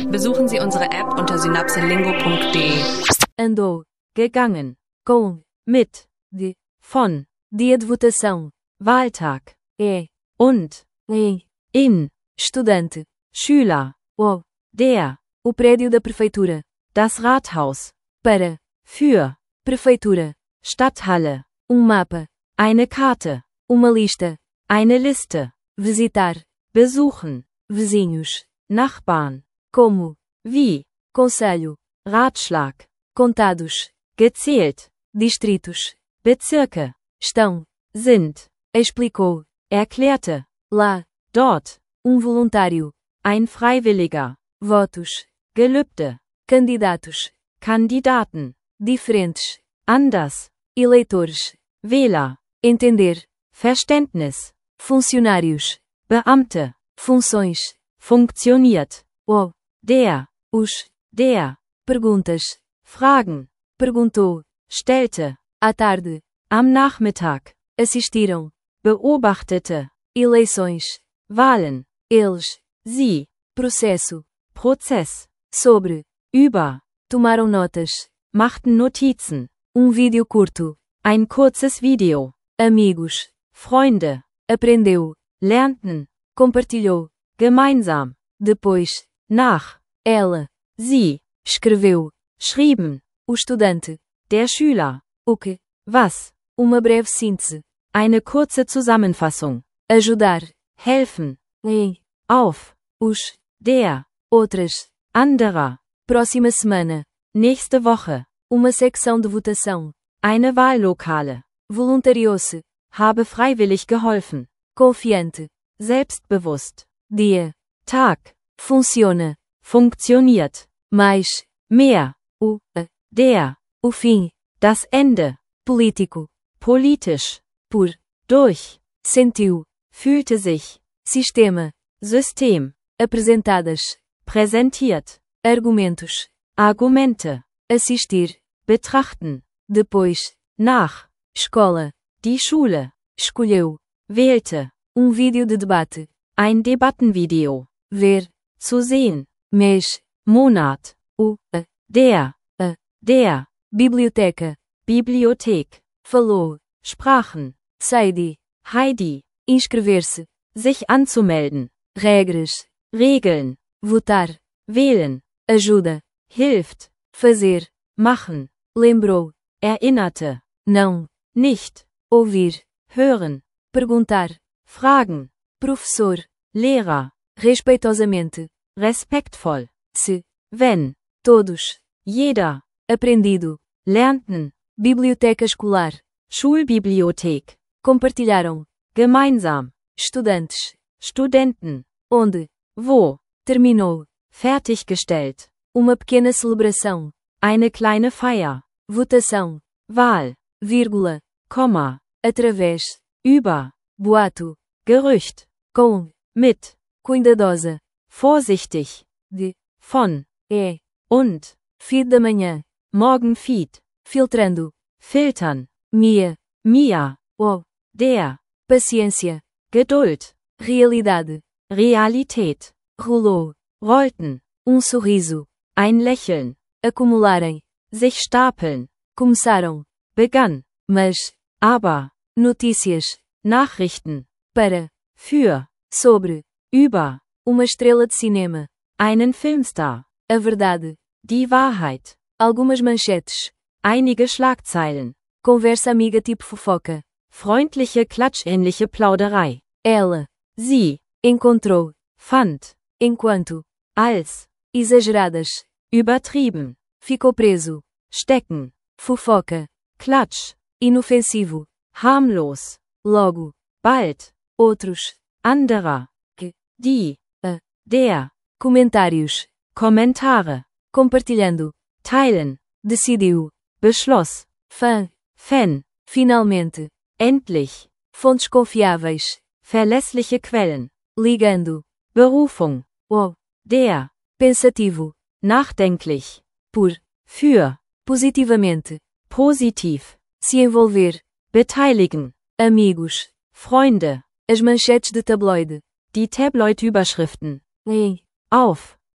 Besuchen Sie unsere App unter synapselingo.de. Andou, gegangen, com, mit, de, von, dia de votação, Wahltag, und, in, estudante, Schüler, der, o prédio da prefeitura, das Rathaus, para, für, prefeitura, Stadthalle, mapa, eine Karte, uma lista, eine Liste, visitar, besuchen, vizinhos, Nachbarn, como, wie, conselho, Ratschlag, contados, gezählt, distritos, Bezirke, estão, sind, explicou, erklärte, lá, dort, voluntário, ein Freiwilliger, votos, Gelübde, candidatos, Kandidaten, diferentes, anders, eleitores, Wähler, entender, Verständnis, funcionários, Beamte, funções, funktioniert, der, der, perguntas, Fragen, perguntou, stellte, à tarde, am Nachmittag, assistiram, beobachtete, eleições, Wahlen, eles, sie, processo, Prozess, sobre, über, tomaram notas, machten Notizen, vídeo curto, ein kurzes Video, amigos, Freunde, aprendeu, lernten, compartilhou, gemeinsam, depois, nach, ela, sie, escreveu, schrieben, o estudante, der Schüler, o que, was, uma breve síntese, eine kurze Zusammenfassung, ajudar, helfen, auf, der, outras, anderer, próxima semana, nächste Woche, uma secção de votação, eine Wahllokale, voluntariou-se, habe freiwillig geholfen, confiante, selbstbewusst, der, Tag, funciona, funktioniert, mais, mehr, der, o fim, das Ende, político, politisch, por, durch, sentiu, fühlte sich, sistema, System, apresentadas, präsentiert, argumentos, Argumente, assistir, betrachten, depois, nach, escola, die Schule, escolheu, wählte, vídeo de debate, ein Debattenvideo, ver, zu sehen, mês, Monat, der, biblioteca, Bibliothek, falou, sprachen, Heidi, inscrever-se, sich anzumelden, regras, Regeln, votar, wählen, ajuda, hilft, fazer, machen, lembrou, erinnerte, não, nicht, ouvir, hören, perguntar, fragen, professor, Lehrer, respeitosamente, respektvoll, se, wenn, todos, jeder, aprendido, lernten, biblioteca escolar, Schulbibliothek, compartilharam, gemeinsam, estudantes, Studenten, onde, wo, terminou, fertiggestellt, uma pequena celebração, eine kleine Feier, votação, Wahl, vírgula, Komma, através, über, boato, Gerücht, com, mit, cuidadosa, vorsichtig, de, von, und, feed da manhã, Morgenfeed, filtrando, filtern, mir, der, paciência, Geduld, realidade, Realität, rolou, rollten, sorriso, ein Lächeln, acumularem, sich stapeln, começaram, begann, mas, aber, notícias, Nachrichten, para, für, sobre, über, uma estrela de cinema, einen Filmstar, a verdade, die Wahrheit, algumas manchetes, einige Schlagzeilen, conversa amiga tipo fofoca, freundliche klatschähnliche Plauderei, ela, sie, encontrou, fand, enquanto, als, exageradas, übertrieben, ficou preso, stecken, fofoca, klatsch, inofensivo, harmlos, logo, bald, outros, anderer, die, der, comentários, Kommentare, compartilhando, teilen, decidiu, beschloss, fan, finalmente, endlich, fontes confiáveis, verlässliche Quellen, ligando, Berufung, der, pensativo, nachdenklich, por, für, positivamente, positiv, se envolver, beteiligen, amigos, Freunde, as manchetes de tabloide, die Tabloid-Überschriften, auf,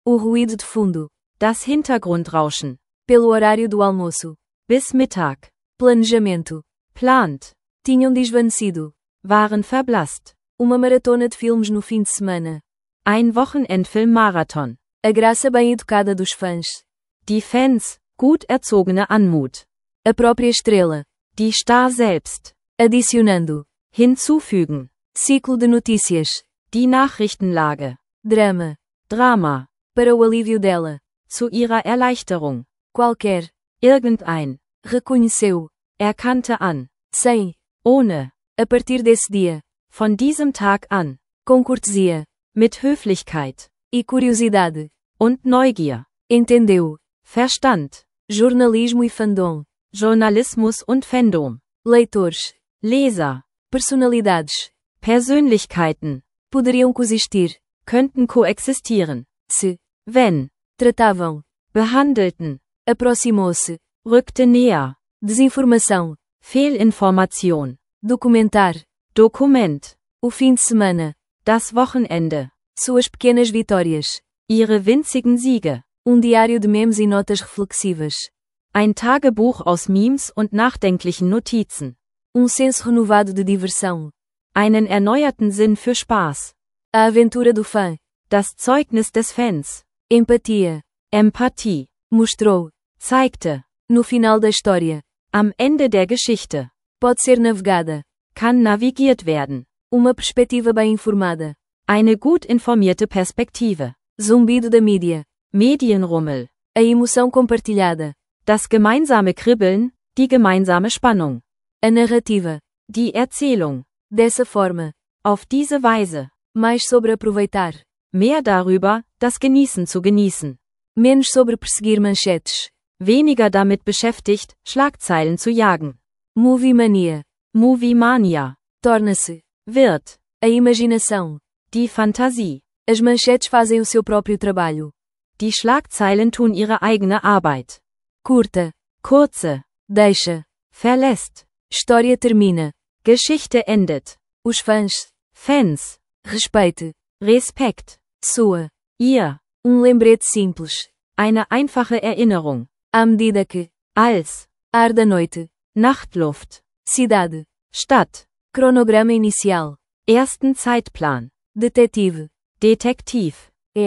O ruído de fundo. Das Hintergrundrauschen. Pelo horário do almoço. Bis Mittag. Planejamento. Plant. Tinham desvanecido. Waren verblasst. Uma maratona de filmes no fim de semana. Ein Wochenendfilm-Marathon. A graça bem educada dos fãs. Die Fans, gut erzogene Anmut. A própria estrela. Die Star selbst. Adicionando. Hinzufügen. Ciclo de notícias. Die Nachrichtenlage. Drama. Drama. Para o alívio dela. Zu ihrer Erleichterung. Qualquer. Irgendein. Reconheceu. Erkannte an. Sem. Ohne. A partir desse dia. Von diesem Tag an. Com cortesia. Mit Höflichkeit. E curiosidade. Und Neugier. Entendeu. Verstand. Jornalismo e fandom. Journalismus und Fandom. Leitores. Leser. Personalidades. Persönlichkeiten. Poderiam coexistir. Könnten koexistieren. Se. Wenn. Tratavam. Behandelten. Aproximou-se. Rückte näher. Desinformação. Fehlinformation. Documentar. Dokument. O fim de semana. Das Wochenende. Suas pequenas vitórias. Ihre winzigen Siege. Diário de memes e notas reflexivas. Ein Tagebuch aus Memes und nachdenklichen Notizen. Senso renovado de diversão. Einen erneuerten Sinn für Spaß. A aventura do fã. Das Zeugnis des Fans. Empatia. Empathie. Mostrou. Zeigte. No final da história. Am Ende der Geschichte. Pode ser navegada. Kann navigiert werden. Uma perspectiva bem informada. Eine gut informierte Perspektive. Zumbido da mídia. Medienrummel. A emoção compartilhada. Das gemeinsame Kribbeln, die gemeinsame Spannung. A narrativa. Die Erzählung. Dessa forma. Auf diese Weise. Mais sobre aproveitar. Mehr darüber, das Genießen zu genießen. Menos sobre perseguir manchetes. Weniger damit beschäftigt, Schlagzeilen zu jagen. Movie mania. Movie Mania. Torna-se. Wird. A imaginação. Die Fantasie. As manchetes fazem o seu próprio trabalho. Die Schlagzeilen tun ihre eigene Arbeit. Curta. Kurze. Deixa. Verlässt. História termina. Geschichte endet. Os fãs. Fans. Respeite. Respekt. Sua. Ihr. Lembrete simples. Eine einfache Erinnerung. À medida que. Als. Ar da noite. Nachtluft. Cidade. Stadt. Cronograma inicial. Ersten Zeitplan. Detetive. Detektiv.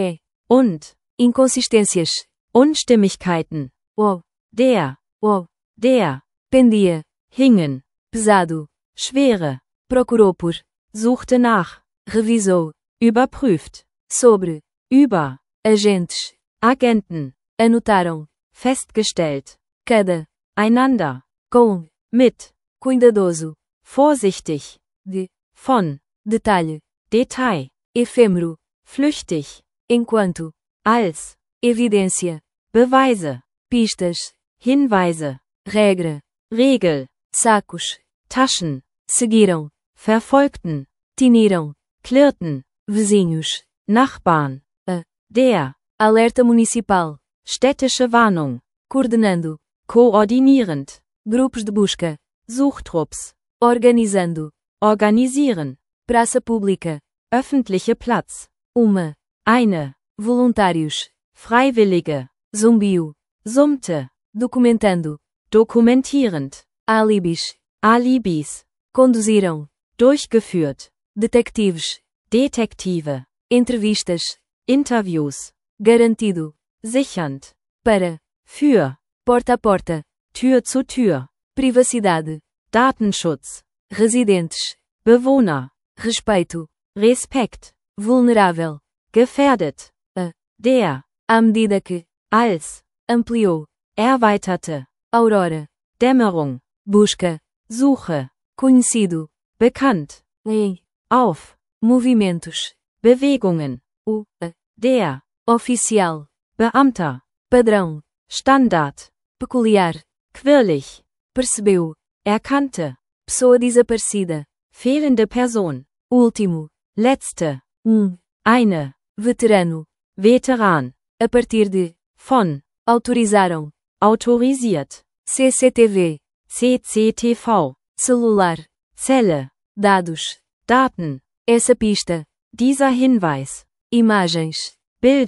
Und. Inconsistências. Unstimmigkeiten. Der. Der. Pendia. Hingen. Pesado. Schwere. Procurou por. Suchte nach. Revisou. Überprüft. Sobre. Über. Agentes. Agenten. Anotaram. Festgestellt. Cada. Einander. Com. Mit. Cuidadoso. Vorsichtig. De. Von. Detalhe. Detail. Efêmero. Flüchtig. Enquanto. Als. Evidência. Beweise. Pistas. Hinweise. Regra. Regel. Sacos. Taschen. Seguiram. Verfolgten. Tiniram. Klirrten. Vizinhos. Nachbarn. Der. Alerta municipal. Städtische Warnung. Coordenando. Koordinierend. Grupos de busca. Suchtrupps. Organizando. Organisieren. Praça pública. Öffentliche Platz. Uma. Eine. Voluntários. Freiwillige. Zumbiu. Summte. Documentando. Dokumentierend. Alibis. Alibis. Conduziram. Durchgeführt. Detectives. Detektive. Entrevistas. Interviews. Garantido. Sichernd. Para. Für. Porta a porta. Tür zu Tür. Privacidade. Datenschutz. Residentes. Bewohner. Respeito. Respekt. Vulnerável. Gefährdet. Der. À medida que. Als. Ampliou. Erweiterte. Aurora. Dämmerung. Busca. Suche. Conhecido. Bekannt. Em. Auf. Movimentos. Bewegungen. Der. Oficial. Beamter. Padrão. Standard. Peculiar. Quirlig. Percebeu. Erkannte. Pessoa desaparecida. Fehlende Person. Último. Letzte. Eine. Veterano. Veteran. A partir de. Von. Autorizaram. Autorisiert. CCTV. CCTV. Celular. Zelle. Dados. Daten. Essa pista. Dieser Hinweis. Imagens. Bilder.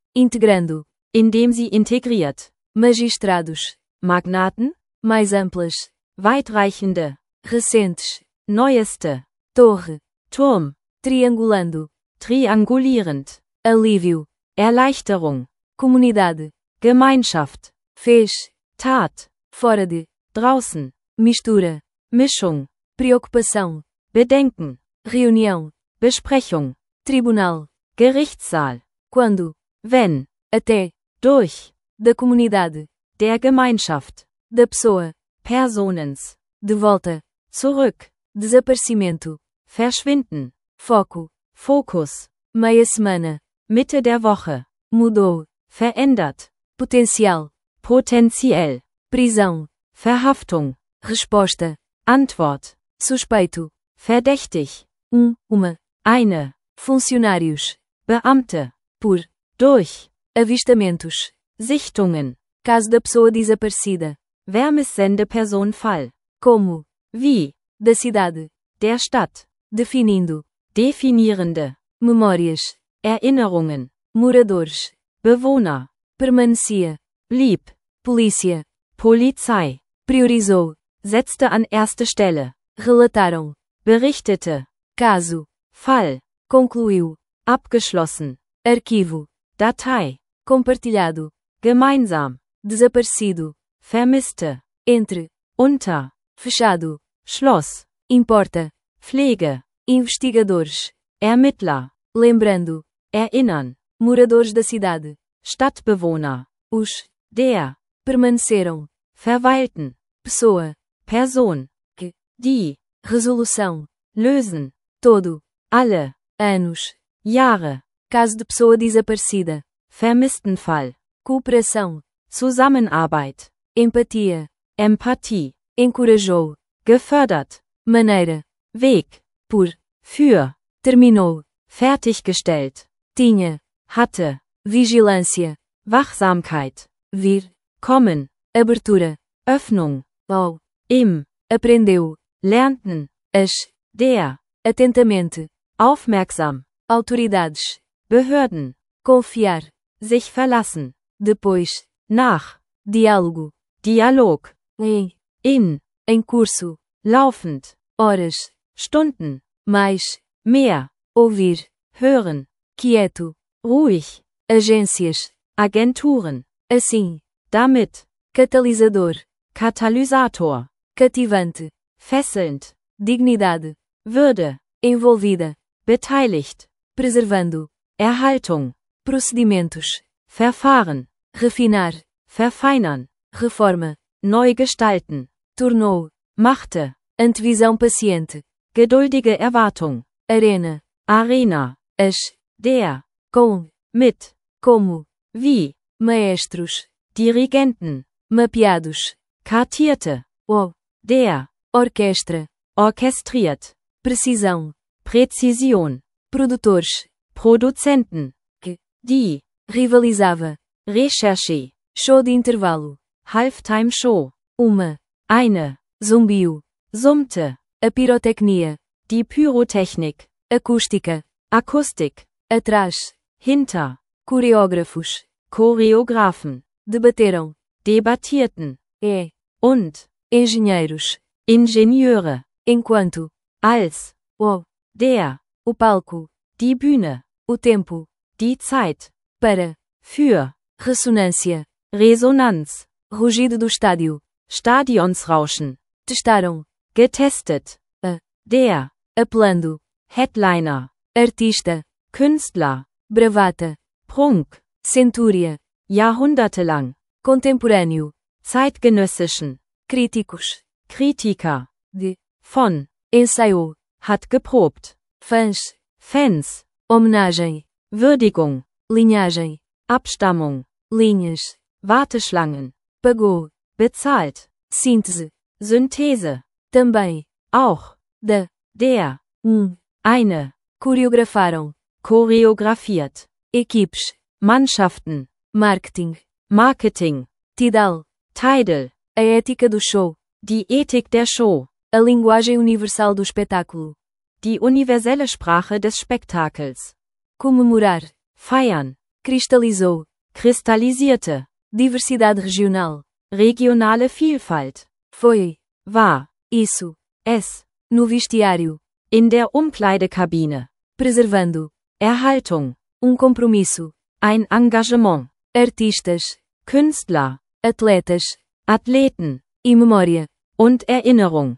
integrando, indem sie integriert. magistrados, Magnaten, mais amplas, weitreichende, recentes, neueste, torre, Turm, triangulando, triangulierend, alívio, Erleichterung, comunidade, Gemeinschaft, fez, Tat, fora de, draußen, mistura, Mischung, preocupação, Bedenken, reunião, Besprechung, tribunal, Gerichtssaal, quando, wenn, até, durch, da comunidade, der Gemeinschaft, da pessoa, Personens, de volta, zurück, desaparecimento, verschwinden, foco, Fokus, meia semana, Mitte der Woche, mudou, verändert, potencial, potenziell, prisão, Verhaftung, resposta, Antwort, suspeito, verdächtig, uma, eine, funcionários, Beamte, por, durch, avistamentos, Sichtungen, caso da pessoa desaparecida, Wärmesendeperson Fall, como, wie, da cidade, der Stadt, definindo, definierende, memórias, Erinnerungen, moradores, Bewohner, permanecia, blieb, polícia, Polizei, priorizou, setzte an erste Stelle, relataram, berichtete, caso, Fall, concluiu, abgeschlossen, arquivo, Datei, compartilhado, gemeinsam, desaparecido, vermisste, entre, unter, fechado, Schloss, importa, Pflege, investigadores, Ermittler, lembrando, erinnern, moradores da cidade, Stadtbewohner, os, der, permaneceram, verweilten, pessoa, Person, que, die, resolução, lösen, todo, alle, anos, Jahre, caso de pessoa desaparecida, Vermisstenfall, cooperação, Zusammenarbeit, empatia, Empathie, encorajou, gefördert, maneira, Weg, por, für, terminou, fertiggestellt, tinha, hatte, vigilância, Wachsamkeit, vir, kommen, abertura, Öffnung, ao, im, aprendeu, lernten, as, der, atentamente, aufmerksam, autoridades, Behörden, confiar, sich verlassen, depois, nach, diálogo, Dialog, em in, curso, laufend, horas, Stunden, mais, mehr, ouvir, hören, quieto, ruhig, agências, Agenturen, assim, damit, catalisador, Katalysator, cativante, fesselnd, dignidade, Würde, envolvida, beteiligt, preservando, Erhaltung, procedimentos, Verfahren, refinar, verfeinern, reforma, neu gestalten, tornou, machte, antevisão paciente, geduldige Erwartung, arena, Arena, as, der, com, mit, como, wie, maestros, Dirigenten, mapeados, kartierte, o, der, orquestra, orchestriert, precisão, Präzision, produtores, Produzenten, que, die, rivalizava, Recherche, show de intervalo, Halftime Show, uma, eine, zumbiu, summte, a pirotecnia, die Pyrotechnik, acústica, Akustik, atrás, hinter, coreógrafos, Choreografen, debateram, debattierten, und, engenheiros, Ingenieure, enquanto, als, der, o palco, die Bühne, o tempo, die Zeit, para, für, ressonância, Resonanz, rugido do estádio, Stadionsrauschen, testaram, getestet, der, apelando, Headliner, artista, Künstler, bravata, Prunk, centúria, jahrhundertelang, contemporâneo, zeitgenössischen, críticos, Kritiker, de, von, ensaiou, hat geprobt, fãs, Fans, homenagem, Würdigung, linhagem, Abstammung, linhas, Warteschlangen, pagou, bezahlt, síntese, Synthese, também, auch, da, der, eine, coreografaram, choreografiert, equipes, Mannschaften, marketing, Marketing, Tidal, Tidal, a ética do show, die Ethik der Show, a linguagem universal do espetáculo, die universelle Sprache des Spektakels, comemorar, feiern, Cristalizou. kristallisierte, Diversidade regional. regionale Vielfalt, Foi. war, Isso. es, No vestiário. in der Umkleidekabine, Preservando. Erhaltung, Compromisso. ein Engagement, Artistas. Künstler, Atletas. Athleten, E memória. und Erinnerung,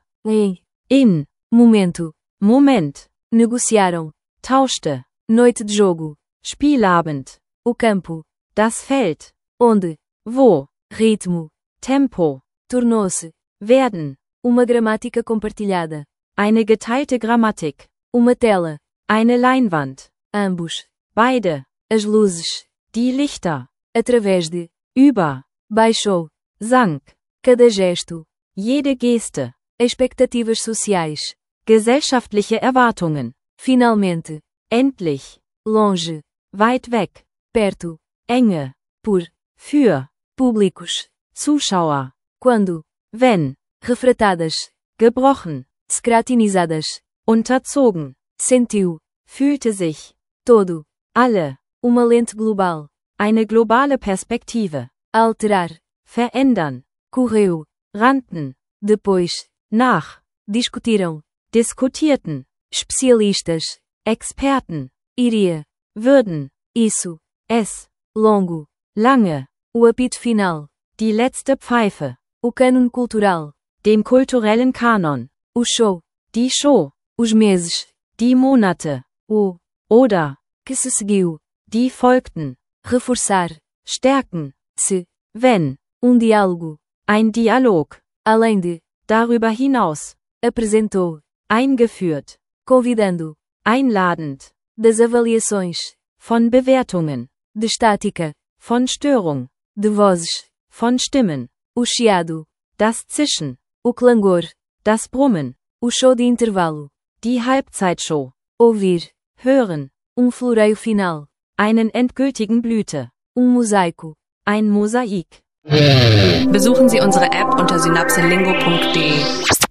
in, Momento. Moment, Negociaram. tauschte, Noite de jogo. Spielabend, O campo. das Feld, Onde. wo, Ritmo. Tempo, Tornou-se. werden, Uma gramática compartilhada. eine geteilte Grammatik, Uma tela. eine Leinwand, Ambos. beide, As luzes. die Lichter, Através de. über, Baixou. sank, Cada gesto. jede Geste, Expectativas sociais. gesellschaftliche Erwartungen, Finalmente. endlich, Longe. weit weg, Perto. enge, Por. für, Públicos. Zuschauer, Quando. wenn, Refratadas. gebrochen, Scratinizadas. unterzogen, Sentiu. fühlte sich, Todo. alle, Uma lente global. eine globale Perspektive, Alterar. verändern, Correu. rannten, Depois. nach, Discutiram. diskutierten, Especialistas. Experten, Iria. würden, Isso. es, Longo. lange, O apito final. die letzte Pfeife, O cânone cultural. dem kulturellen Kanon, O show. die Show, Os meses. die Monate, O. oder, Que se seguiu. die folgten, Reforçar. stärken, Se. wenn, Diálogo. ein Dialog, Além de. darüber hinaus, Apresentou. eingeführt, Convidando. einladend, Das avaliações. von Bewertungen, De estática. von Störung, De vozes. von Stimmen, O chiado. das Zischen, O clangor. das Brummen, O show de intervalo. die Halbzeitshow, Ouvir. hören, Floreio final. einen endgültigen Blüte, Mosaico. ein Mosaik. Besuchen Sie unsere App unter synapselingo.de.